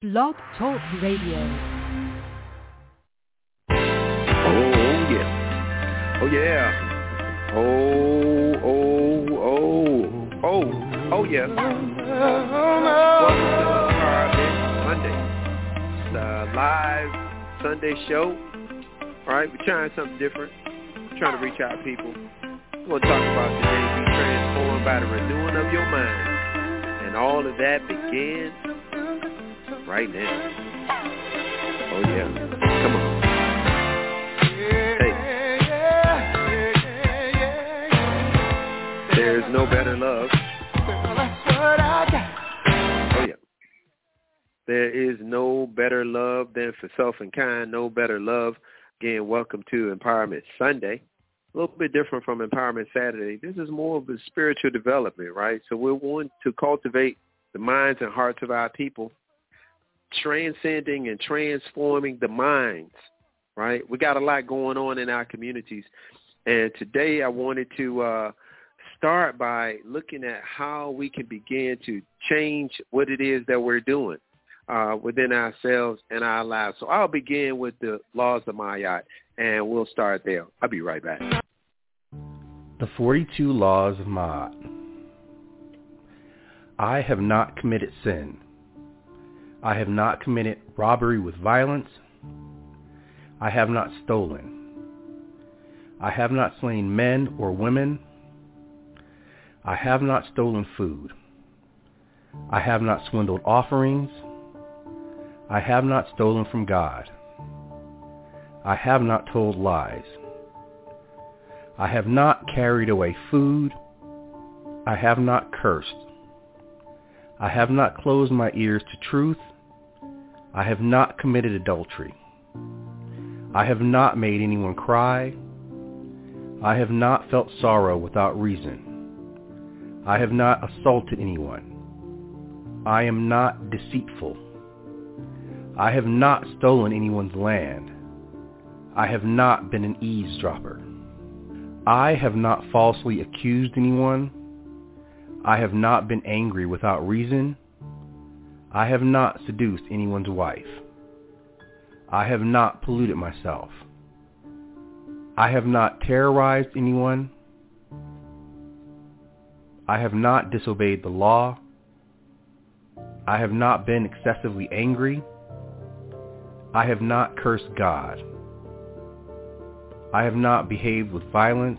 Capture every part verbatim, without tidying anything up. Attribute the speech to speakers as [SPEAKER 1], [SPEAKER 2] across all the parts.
[SPEAKER 1] Blog Talk Radio.
[SPEAKER 2] Oh, yeah. Oh, yeah. Oh, oh, oh, oh, oh, yeah. Welcome to Empowerment Monday. It's a live Sunday show. All right, we're trying something different. We're trying to reach out to people. We're going to talk about today, be transformed by the renewing of your mind. And all of that begins right now. Oh, yeah. Come on. There's no better love. Oh, yeah. There is no better love than for self and kind, no better love. Again, welcome to Empowerment Sunday. A little bit different from Empowerment Saturday. This is more of a spiritual development, right? So we want to cultivate the minds and hearts of our people, transcending and transforming the minds, right? We got a lot going on in our communities. And today I wanted to uh, start by looking at how we can begin to change what it is that we're doing uh, within ourselves and our lives. So I'll begin with the laws of Ma'at, and we'll start there. I'll be right back.
[SPEAKER 3] The forty-two Laws of Ma'at. I have not committed sin. I have not committed robbery with violence. I have not stolen. I have not slain men or women. I have not stolen food. I have not swindled offerings. I have not stolen from God. I have not told lies. I have not carried away food. I have not cursed. I have not closed my ears to truth. I have not committed adultery. I have not made anyone cry. I have not felt sorrow without reason. I have not assaulted anyone. I am not deceitful. I have not stolen anyone's land. I have not been an eavesdropper. I have not falsely accused anyone. I have not been angry without reason. I have not seduced anyone's wife. I have not polluted myself. I have not terrorized anyone. I have not disobeyed the law. I have not been excessively angry. I have not cursed God. I have not behaved with violence.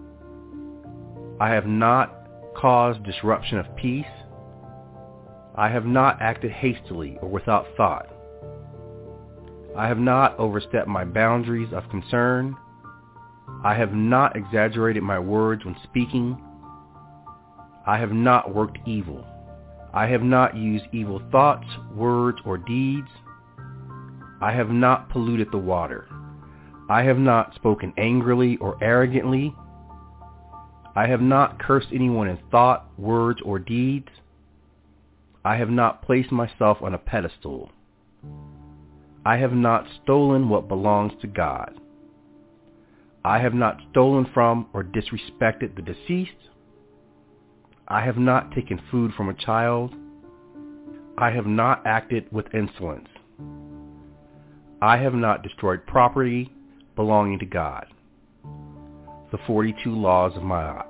[SPEAKER 3] I have not caused disruption of peace. I have not acted hastily or without thought. I have not overstepped my boundaries of concern. I have not exaggerated my words when speaking. I have not worked evil. I have not used evil thoughts, words, or deeds. I have not polluted the water. I have not spoken angrily or arrogantly. I have not cursed anyone in thought, words, or deeds. I have not placed myself on a pedestal. I have not stolen what belongs to God. I have not stolen from or disrespected the deceased. I have not taken food from a child. I have not acted with insolence. I have not destroyed property belonging to God. The forty-two Laws of Ma'at.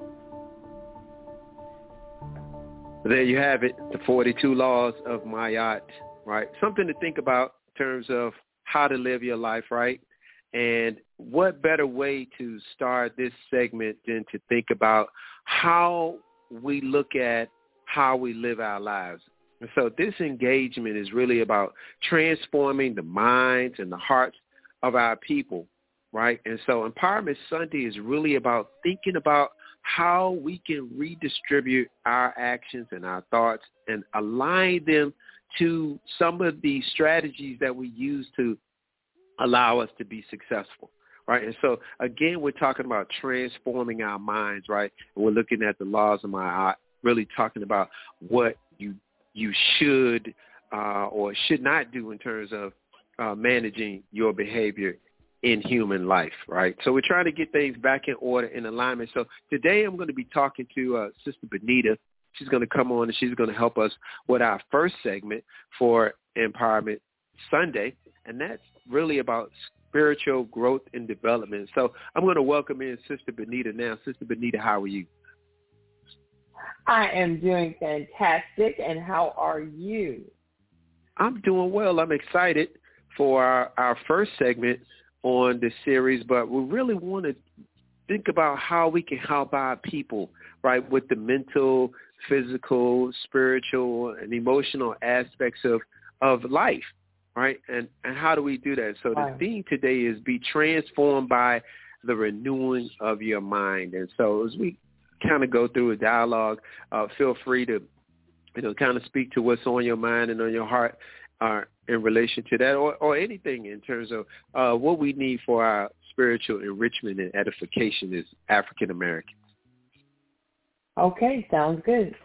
[SPEAKER 2] There you have it, the forty-two Laws of Ma'at, right? Something to think about in terms of how to live your life, right? And what better way to start this segment than to think about how we look at how we live our lives. And so this engagement is really about transforming the minds and the hearts of our people, right? And so Empowerment Sunday is really about thinking about how we can redistribute our actions and our thoughts and align them to some of the strategies that we use to allow us to be successful, right? And so, again, we're talking about transforming our minds, right? And we're looking at the laws of Ma'at, really talking about what you you should uh, or should not do in terms of uh, managing your behavior in human life, right? So we're trying to get things back in order, in alignment. So today I'm going to be talking to uh, Sister Benita. She's going to come on and she's going to help us with our first segment for Empowerment Sunday, and that's really about spiritual growth and development. So I'm going to welcome in Sister Benita now. Sister Benita, how are you?
[SPEAKER 1] I am doing fantastic, and how are you?
[SPEAKER 2] I'm doing well. I'm excited for our, our first segment on the series, but we really want to think about how we can help our people, right, with the mental, physical, spiritual, and emotional aspects of, of life, right? And and how do we do that? So the theme today is be transformed by the renewing of your mind. And so as we kind of go through a dialogue, uh, feel free to, you know, kind of speak to what's on your mind and on your heart uh, in relation to that, or, or anything in terms of uh, what we need for our spiritual enrichment and edification as African Americans.
[SPEAKER 1] Okay, sounds good.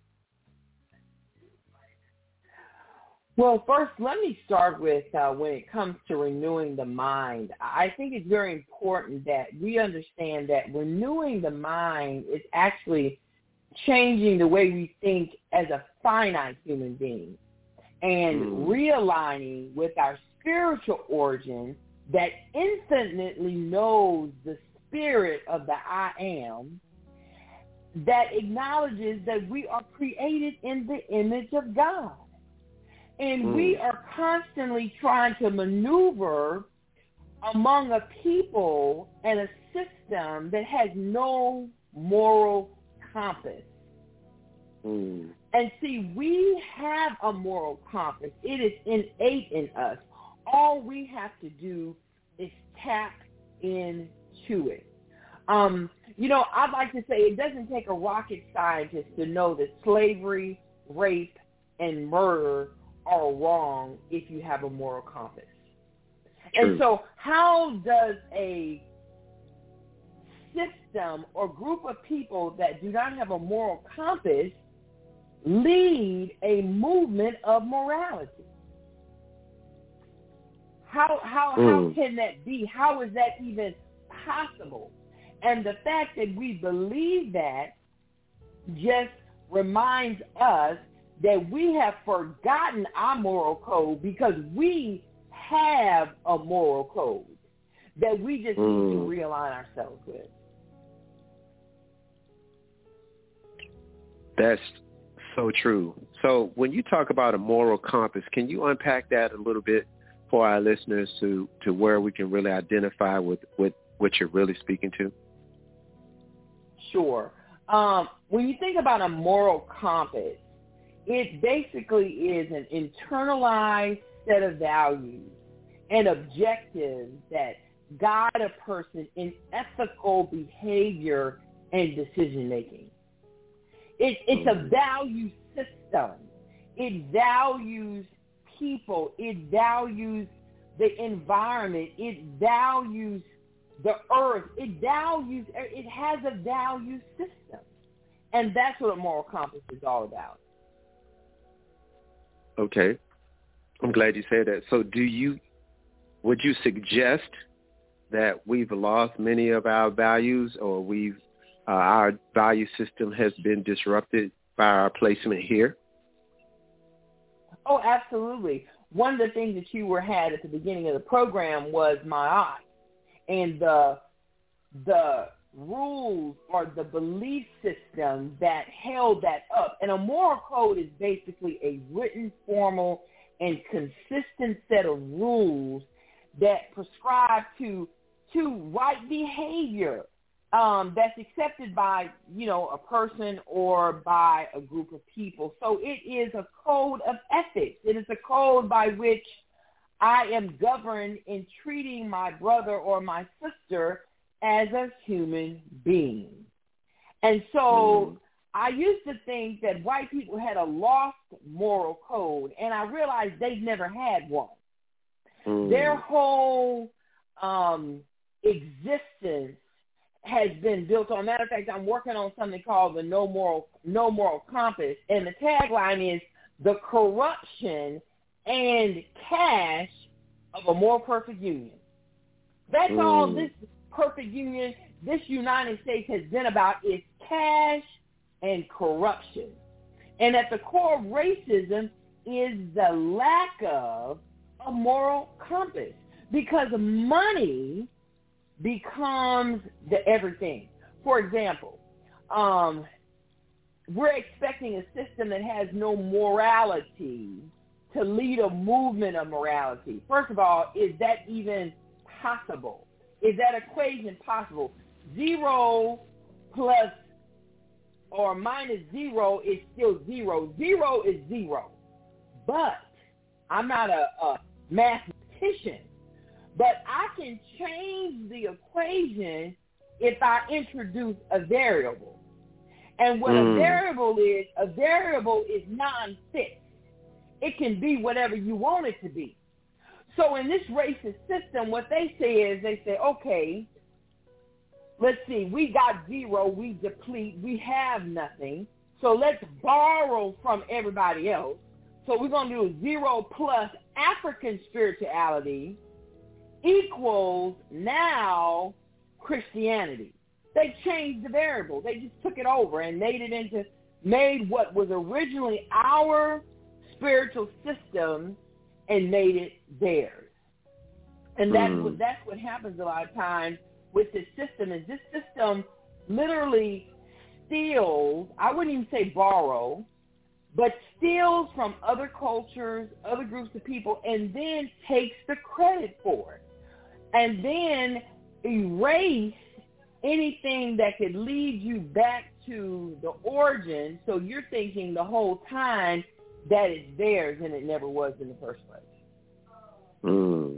[SPEAKER 1] Well, first, let me start with uh, when it comes to renewing the mind. I think it's very important that we understand that renewing the mind is actually changing the way we think as a finite human being and mm. realigning with our spiritual origin that infinitely knows the spirit of the I am, that acknowledges that we are created in the image of God. And mm. we are constantly trying to maneuver among a people and a system that has no moral compass. Mm. And see, we have a moral compass. It is innate in us. All we have to do is tap into it. Um, you know, I'd like to say it doesn't take a rocket scientist to know that slavery, rape, and murder are wrong if you have a moral compass. True. And so how does a system or group of people that do not have a moral compass lead a movement of morality? How how mm. how can that be? How is that even possible? And the fact that we believe that just reminds us that we have forgotten our moral code because we have a moral code that we just mm. need to realign ourselves with.
[SPEAKER 2] That's so true. So when you talk about a moral compass, can you unpack that a little bit for our listeners to, to where we can really identify with, with what you're really speaking to?
[SPEAKER 1] Sure. Um, when you think about a moral compass, it basically is an internalized set of values and objectives that guide a person in ethical behavior and decision-making. It, it's a value system. It values people. It values the environment. It values the earth. It values, it has a value system. And that's what a moral compass is all about.
[SPEAKER 2] Okay. I'm glad you said that. So do you, would you suggest that we've lost many of our values, or we've, uh, our value system has been disrupted by our placement here?
[SPEAKER 1] Oh, absolutely. One of the things that you were had at the beginning of the program was Ma'at, and the the rules or the belief system that held that up. And a moral code is basically a written, formal, and consistent set of rules that prescribe to to right behavior um, that's accepted by, you know, a person or by a group of people. So it is a code of ethics. It is a code by which I am governed in treating my brother or my sister as a human being. And so mm. I used to think that white people had a lost moral code, and I realized they've never had one. Mm. Their whole um, existence has been built on. Matter of fact, I'm working on something called the No Moral No Moral Compass, and the tagline is the corruption and cash of a more perfect union. That's mm. all this perfect union, this United States has been about, is cash and corruption. And at the core of racism is the lack of a moral compass, because money becomes the everything. For example, um, we're expecting a system that has no morality to lead a movement of morality. First of all, is that even possible? Is that equation possible? Zero plus or minus zero is still zero. Zero is zero. But I'm not a, a mathematician, but I can change the equation if I introduce a variable. And what mm. a variable is, a variable is non-fixed. It can be whatever you want it to be. So in this racist system, what they say is they say, okay, let's see, we got zero, we deplete, we have nothing, so let's borrow from everybody else. So we're going to do zero plus African spirituality equals now Christianity. They changed the variable. They just took it over and made it into, made what was originally our spiritual system and made it theirs. And that's mm. what that's what happens a lot of times with this system, is this system literally steals, I wouldn't even say borrow, but steals from other cultures, other groups of people, and then takes the credit for it. And then erase anything that could lead you back to the origin, so you're thinking the whole time that it's theirs and it never was in the first place.
[SPEAKER 2] Mm.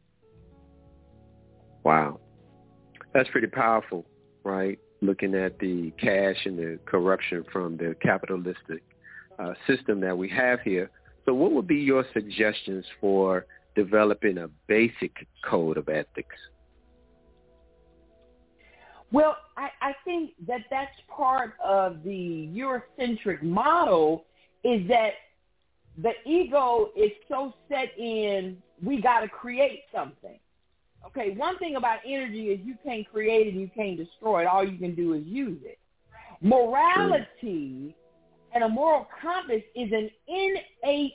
[SPEAKER 2] Wow. That's pretty powerful, right? Looking at the cash and the corruption from the capitalistic uh, system that we have here. So what would be your suggestions for developing a basic code of ethics?
[SPEAKER 1] Well, I, I think that that's part of the Eurocentric model, is that the ego is so set in, we got to create something. Okay, one thing about energy is you can't create it and you can't destroy it. All you can do is use it. Morality and a moral compass is an innate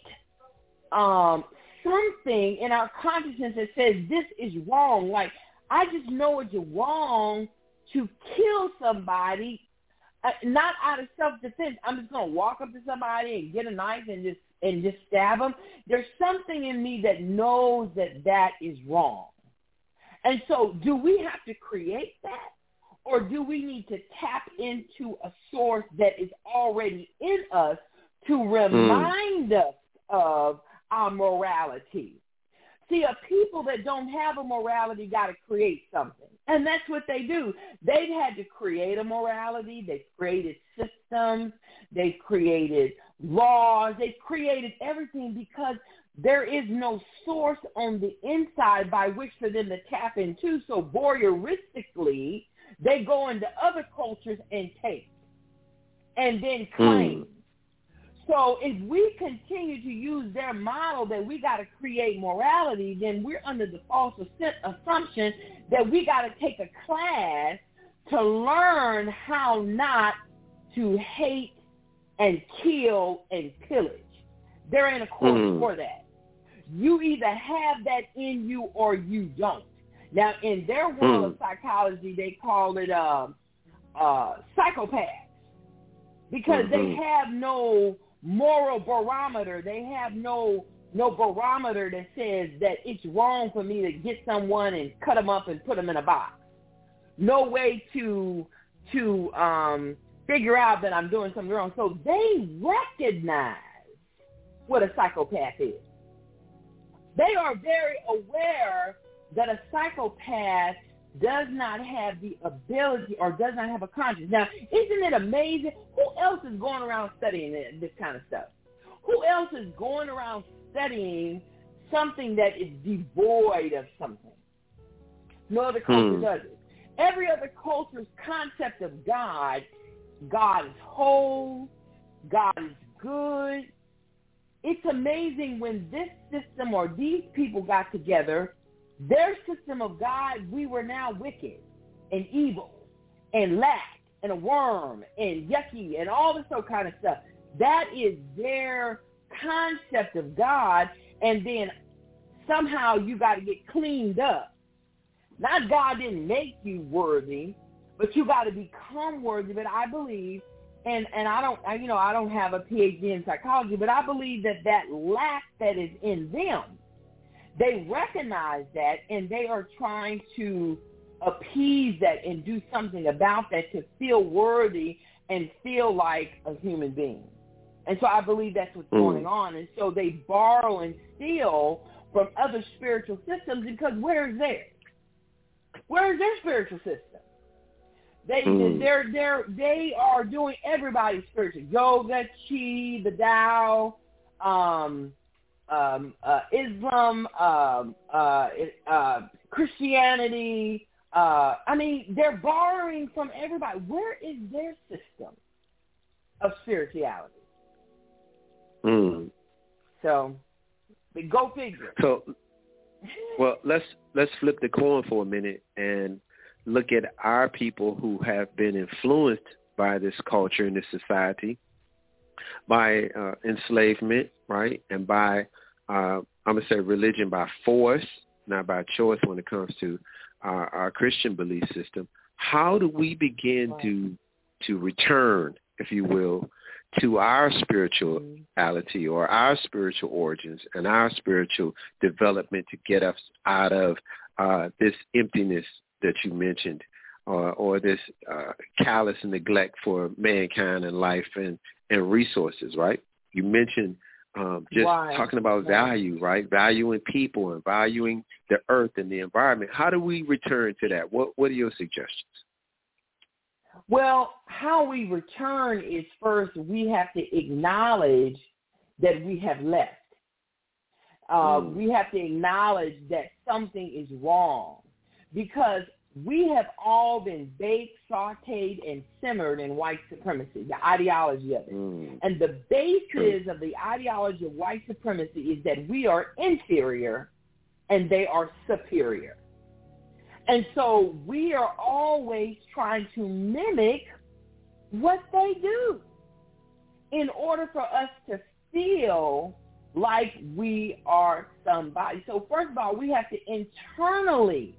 [SPEAKER 1] um, something in our consciousness that says this is wrong. Like, I just know it's wrong to kill somebody, uh, not out of self-defense. I'm just going to walk up to somebody and get a knife and just and just stab them. There's something in me that knows that that is wrong. And so do we have to create that, or do we need to tap into a source that is already in us to remind mm. us of our morality? See, a people that don't have a morality got to create something. And that's what they do. They've had to create a morality. They've created systems. They've created laws. They've created everything because there is no source on the inside by which for them to tap into. So voyeuristically, they go into other cultures and take and then claim. Mm. So if we continue to use their model that we got to create morality, then we're under the false assumption that we got to take a class to learn how not to hate and kill and pillage. There ain't a course mm. for that. You either have that in you or you don't. Now, in their world mm. of psychology, they call it uh, uh, psychopaths, because mm-hmm. they have no moral barometer. They have no no barometer that says that it's wrong for me to get someone and cut them up and put them in a box. No way to to um, figure out that I'm doing something wrong. So they recognize what a psychopath is. They are very aware that a psychopath does not have the ability or does not have a conscience. Now, isn't it amazing? Who else is going around studying this kind of stuff? Who else is going around studying something that is devoid of something? No other culture hmm. does it. Every other culture's concept of God, God is whole, God is good. It's amazing when this system or these people got together, their system of God, we were now wicked and evil and lack and a worm and yucky and all this sort of kind of stuff. That is their concept of God, and then somehow you got to get cleaned up. Not God didn't make you worthy, but you got to become worthy. But I believe, and, and I don't, I, you know, I don't have a P H D in psychology, but I believe that that lack that is in them, they recognize that, and they are trying to appease that and do something about that to feel worthy and feel like a human being. And so I believe that's what's mm. going on. And so they borrow and steal from other spiritual systems, because where is theirs? Where is their spiritual system? They mm. they're they're they are doing everybody's spiritual yoga, chi, the Tao, um, um, uh, Islam, um, uh, uh, Christianity. Uh, I mean, they're borrowing from everybody. Where is their system of spirituality?
[SPEAKER 2] Mm.
[SPEAKER 1] So, but go figure.
[SPEAKER 2] So, well, let's let's flip the coin for a minute and look at our people who have been influenced by this culture and this society, by uh, enslavement, right, and by uh, I'm gonna say religion by force, not by choice. When it comes to our, our Christian belief system, how do we begin to to return, if you will, to our spirituality or our spiritual origins and our spiritual development to get us out of uh, this emptiness that you mentioned, or, or this uh, callous neglect for mankind and life and, and resources, right? You mentioned um, just
[SPEAKER 1] right.
[SPEAKER 2] talking about value, right? Valuing people and valuing the earth and the environment. How do we return to that? What What are your suggestions?
[SPEAKER 1] Well, how we return is first we have to acknowledge that we have left. Uh, mm. We have to acknowledge that something is wrong, because we have all been baked, sauteed, and simmered in white supremacy, the ideology of it. Mm. And the basis of the ideology of white supremacy is that we are inferior and they are superior. And so we are always trying to mimic what they do in order for us to feel like we are somebody. So first of all, we have to internally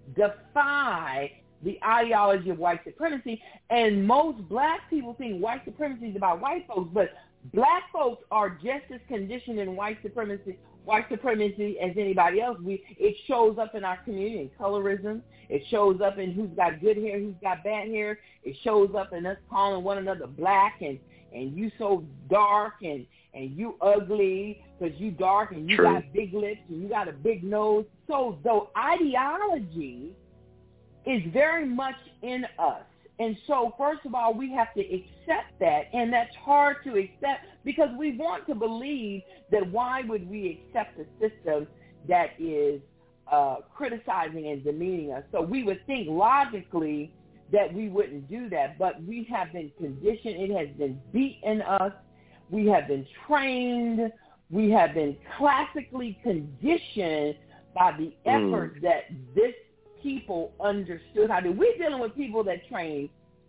[SPEAKER 1] defy the ideology of white supremacy. And most black people think white supremacy is about white folks, but black folks are just as conditioned in white supremacy white supremacy as anybody else. We it shows up in our community in colorism. It shows up in who's got good hair, who's got bad hair. It shows up in us calling one another black and, and you so dark and, and you ugly because you dark and you True. Got big lips and you got a big nose. So the ideology is very much in us. And so, first of all, we have to accept that, and that's hard to accept because we want to believe that why would we accept a system that is uh, criticizing and demeaning us? So we would think logically that we wouldn't do that, but we have been conditioned. It has been beat in us. We have been trained. We have been classically conditioned by the effort mm. that this people understood how to. We're dealing with people that train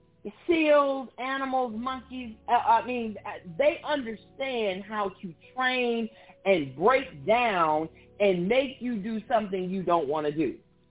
[SPEAKER 1] seals, animals, monkeys. Uh, I mean, they understand how to train and break down and make you do something you don't want to do.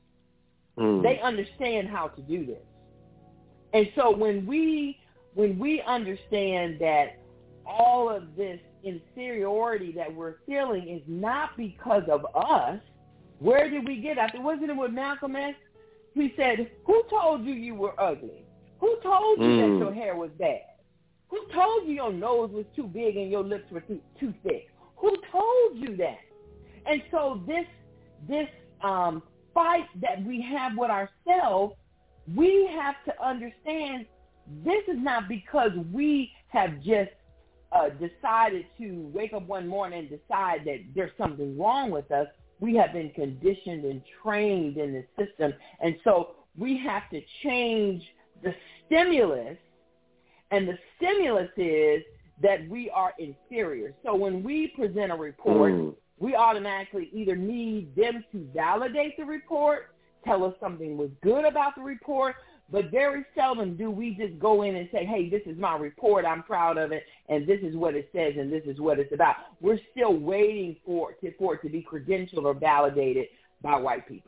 [SPEAKER 1] Mm. They understand how to do this. And so when we when we understand that all of this inferiority that we're feeling is not because of us, where did we get after? Wasn't it with Malcolm X? He said, who told you you were ugly? Who told you mm. that your hair was bad? Who told you your nose was too big and your lips were too, too thick? Who told you that? And so this this um, fight that we have with ourselves, we have to understand this is not because we have just uh, decided to wake up one morning and decide that there's something wrong with us. We have been conditioned and trained in this system. And so we have to change the stimulus. And the stimulus is that we are inferior. So when we present a report, mm. we automatically either need them to validate the report, tell us something was good about the report, But very seldom do we just go in and say, hey, this is my report, I'm proud of it, and this is what it says, and this is what it's about. We're still waiting for it to, for it to be credentialed or validated by white people.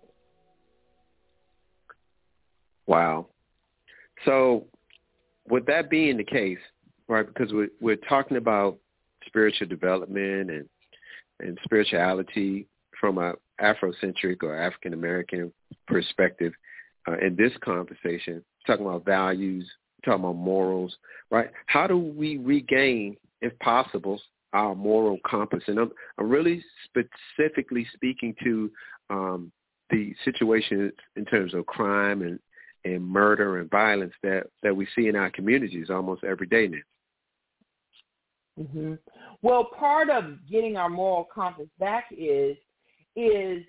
[SPEAKER 2] Wow. So with that being the case, right, because we're, we're talking about spiritual development and, and spirituality from an Afrocentric or African-American perspective, uh, in this conversation, talking about values, talking about morals, right? How do we regain, if possible, our moral compass? And I'm, I'm really specifically speaking to um, the situation in terms of crime and, and murder and violence that, that we see in our communities almost every day now.
[SPEAKER 1] Mm-hmm. Well, part of getting our moral compass back is is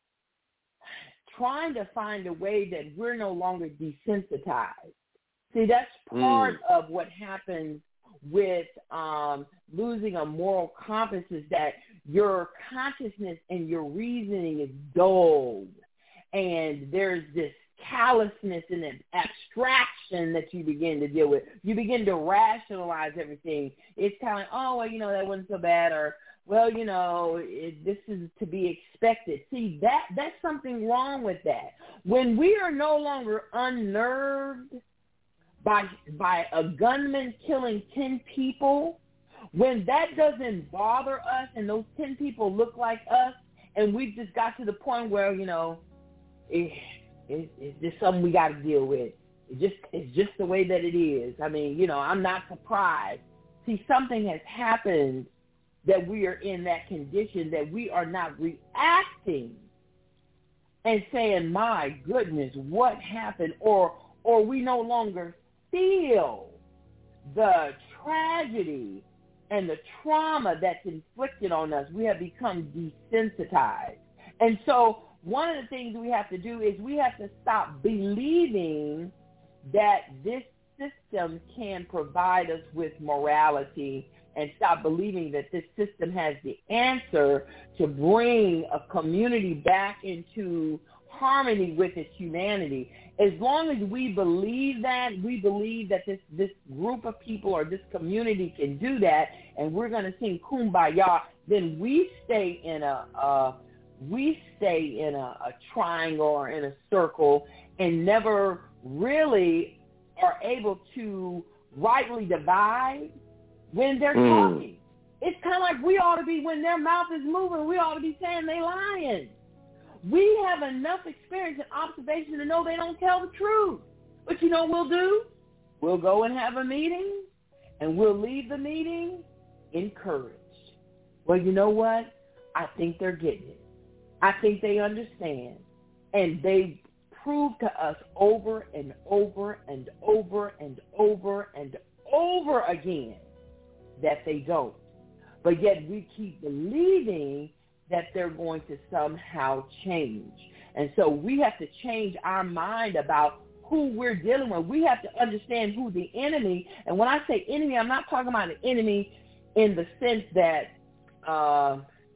[SPEAKER 1] trying to find a way that we're no longer desensitized. See, that's part mm. of what happens with um, losing a moral compass, is that your consciousness and your reasoning is dulled, and there's this callousness and an abstraction that you begin to deal with. You begin to rationalize everything. It's kind of like, oh, well, you know, that wasn't so bad, or, well, you know, it, this is to be expected. See, that that's something wrong with that. When we are no longer unnerved by by a gunman killing ten people, when that doesn't bother us and those ten people look like us, and we've just got to the point where, you know, it, it, it's just something we got to deal with. It just it's just the way that it is. I mean, you know, I'm not surprised. See, something has happened that we are in that condition, that we are not reacting and saying, my goodness, what happened? Or or we no longer feel the tragedy and the trauma that's inflicted on us. We have become desensitized. And so one of the things we have to do is we have to stop believing that this system can provide us with morality, and stop believing that this system has the answer to bring a community back into harmony with its humanity. As long as we believe that, we believe that this, this group of people or this community can do that, and we're going to sing Kumbaya, then we stay in a, uh, we stay in a, a triangle or in a circle and never really are able to rightly divide when they're mm. talking. It's kind of like we ought to be, when their mouth is moving, we ought to be saying they lying. We have enough experience and observation to know they don't tell the truth. But you know what we'll do? We'll go and have a meeting, and we'll leave the meeting encouraged. Well, you know what? I think they're getting it. I think they understand. And they prove to us over and over and over and over and over again that they don't. But yet we keep believing that they're going to somehow change. And so we have to change our mind about who we're dealing with. We have to understand who the enemy, and when I say enemy, I'm not talking about an enemy in the sense that uh,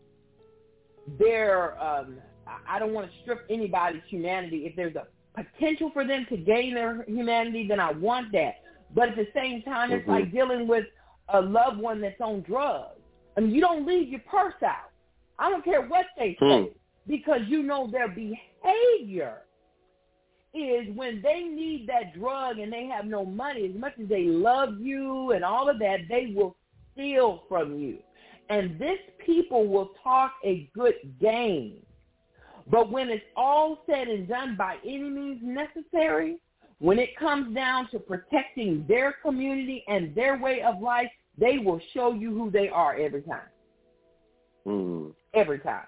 [SPEAKER 1] they're, um, I don't want to strip anybody's humanity. If there's a potential for them to gain their humanity, then I want that. But at the same time, it's mm-hmm. like dealing with a loved one that's on drugs. I mean, you don't leave your purse out. I don't care what they say, hmm. because you know their behavior is when they need that drug and they have no money, as much as they love you and all of that, they will steal from you. And this people will talk a good game. But when it's all said and done, by any means necessary, when it comes down to protecting their community and their way of life, they will show you who they are every time.
[SPEAKER 2] Mm.
[SPEAKER 1] Every time.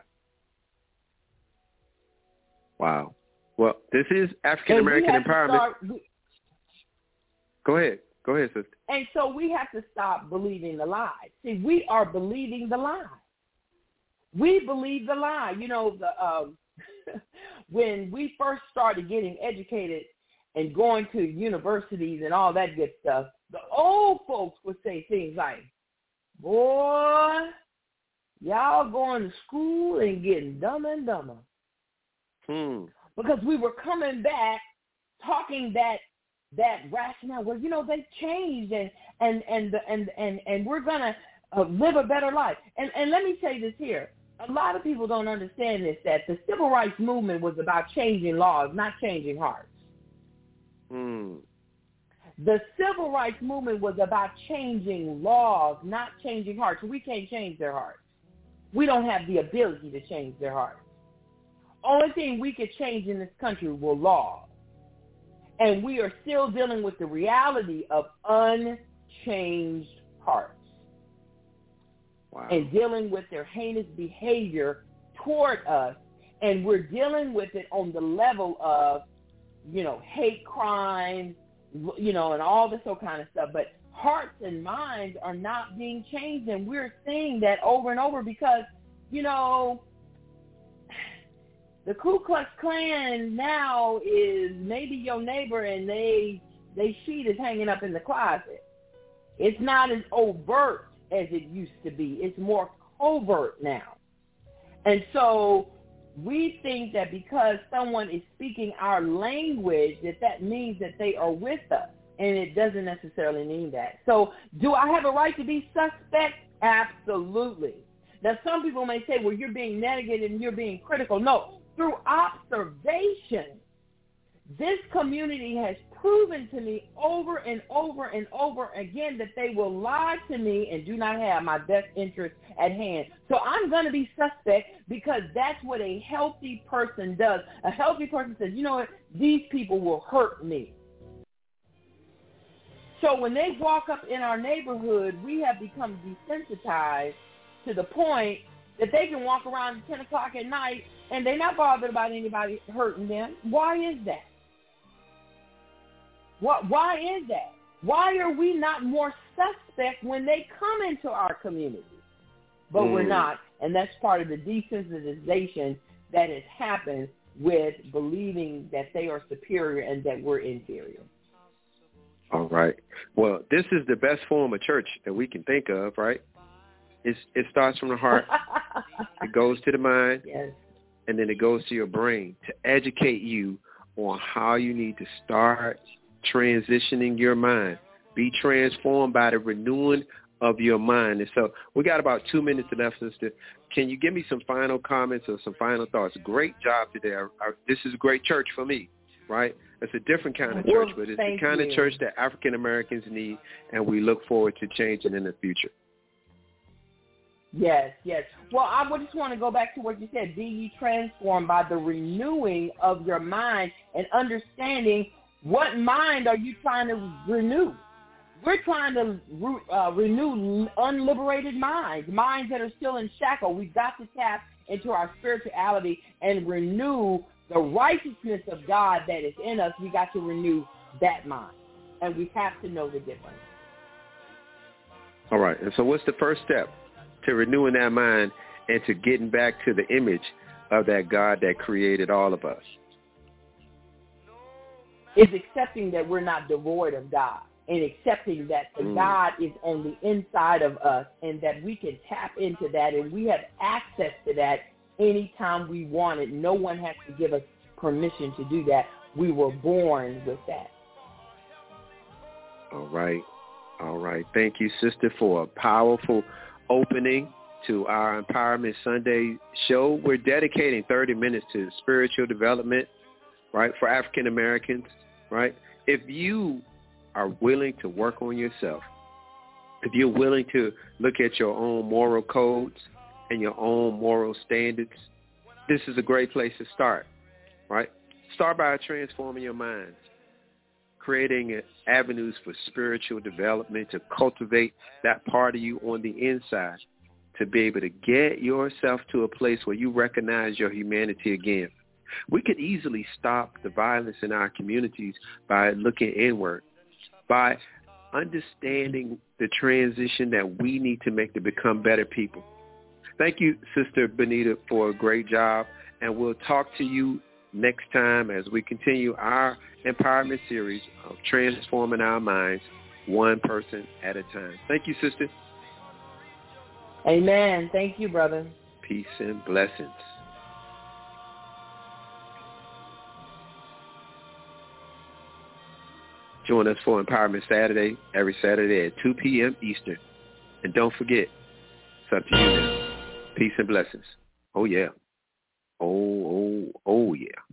[SPEAKER 2] Wow. Well, this is African American empowerment. Start, we, Go ahead. Go ahead, sister.
[SPEAKER 1] And so we have to stop believing the lie. See, we are believing the lie. We believe the lie. You know, the, um, when we first started getting educated and going to universities and all that good stuff, the old folks would say things like, boy, y'all going to school and getting dumber and dumber.
[SPEAKER 2] Hmm.
[SPEAKER 1] Because we were coming back talking that that rationale. Well, you know, they've changed, and and and and and, and we're gonna uh, live a better life. And and let me say this here: a lot of people don't understand this, that the civil rights movement was about changing laws, not changing hearts.
[SPEAKER 2] Mm.
[SPEAKER 1] The civil rights movement was about changing laws, not changing hearts. We can't change their hearts. We don't have the ability to change their hearts. Only thing we could change in this country were laws. And we are still dealing with the reality of unchanged hearts.
[SPEAKER 2] Wow.
[SPEAKER 1] And dealing with their heinous behavior toward us. And we're dealing with it on the level of, you know, hate crimes, you know, and all this whole kind of stuff. But hearts and minds are not being changed. And we're seeing that over and over because, you know, the Ku Klux Klan now is maybe your neighbor and they they sheet is hanging up in the closet. It's not as overt as it used to be. It's more covert now. And so we think that because someone is speaking our language, that that means that they are with us. And it doesn't necessarily mean that. So do I have a right to be suspect? Absolutely. Now, some people may say, well, you're being negative and you're being critical. No. Through observation, this community has proven to me over and over and over again that they will lie to me and do not have my best interest at hand. So I'm going to be suspect because that's what a healthy person does. A healthy person says, you know what, these people will hurt me. So when they walk up in our neighborhood, we have become desensitized to the point that they can walk around at ten o'clock at night and they're not bothered about anybody hurting them. Why is that? What? Why is that? Why are we not more suspect when they come into our community? But mm. we're not, and that's part of the desensitization that has happened with believing that they are superior and that we're inferior.
[SPEAKER 2] All right. Well, this is the best form of church that we can think of, right? It's, it starts from the heart. It goes to the mind.
[SPEAKER 1] Yes.
[SPEAKER 2] And then it goes to your brain to educate you on how you need to start transitioning your mind. Be transformed by the renewing of your mind. And so we got about two minutes left, sister. Can you give me some final comments or some final thoughts? Great job today. I, I, this is a great church for me, right? It's a different kind of church, but it's the kind of church that African Americans need, and we look forward to changing in the future.
[SPEAKER 1] Yes, yes. Well, I would just want to go back to what you said. Be ye transformed by the renewing of your mind and understanding what mind are you trying to renew. We're trying to re- uh, renew unliberated minds, minds that are still in shackle. We've got to tap into our spirituality and renew the righteousness of God that is in us. We got to renew that mind, and we have to know the difference.
[SPEAKER 2] All right. And so what's the first step to renewing that mind and to getting back to the image of that God that created all of us?
[SPEAKER 1] Is accepting that we're not devoid of God and accepting that the mm. God is on the inside of us and that we can tap into that and we have access to that anytime we want it. No one has to give us permission to do that. We were born with that.
[SPEAKER 2] All right. All right. Thank you, sister, for a powerful opening to our Empowerment Sunday show. We're dedicating thirty minutes to spiritual development, right, for African Americans, right? If you are willing to work on yourself, if you're willing to look at your own moral codes and your own moral standards, this is a great place to start, right? Start by transforming your minds, creating avenues for spiritual development to cultivate that part of you on the inside, to be able to get yourself to a place where you recognize your humanity again. We could easily stop the violence in our communities by looking inward, by understanding the transition that we need to make to become better people. Thank you, Sister Benita, for a great job, and we'll talk to you next time as we continue our empowerment series of transforming our minds one person at a time. Thank you, sister.
[SPEAKER 1] Amen. Thank you, brother.
[SPEAKER 2] Peace and blessings. Join us for Empowerment Saturday, every Saturday at two p.m. Eastern. And don't forget, it's up to you now. Peace and blessings. Oh, yeah. Oh, oh, oh, yeah.